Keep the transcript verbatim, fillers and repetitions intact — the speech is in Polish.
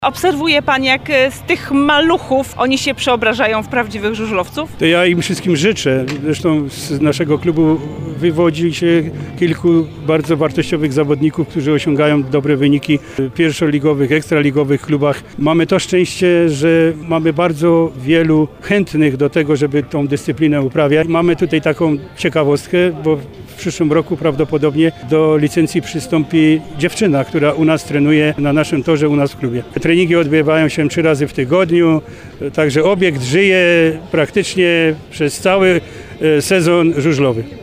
Obserwuje Pan, jak z tych maluchów oni się przeobrażają w prawdziwych żużlowców? To ja im wszystkim życzę. Zresztą z naszego klubu wywodzi się kilku bardzo wartościowych zawodników, którzy osiągają dobre wyniki w pierwszoligowych, ekstraligowych klubach. Mamy to szczęście, że mamy bardzo wielu chętnych do tego, żeby tą dyscyplinę uprawiać. Mamy tutaj taką ciekawostkę, bo w przyszłym roku prawdopodobnie do licencji przystąpi dziewczyna, która u nas trenuje na naszym torze, u nas w klubie. Treningi odbywają się trzy razy w tygodniu, także obiekt żyje praktycznie przez cały sezon żużlowy.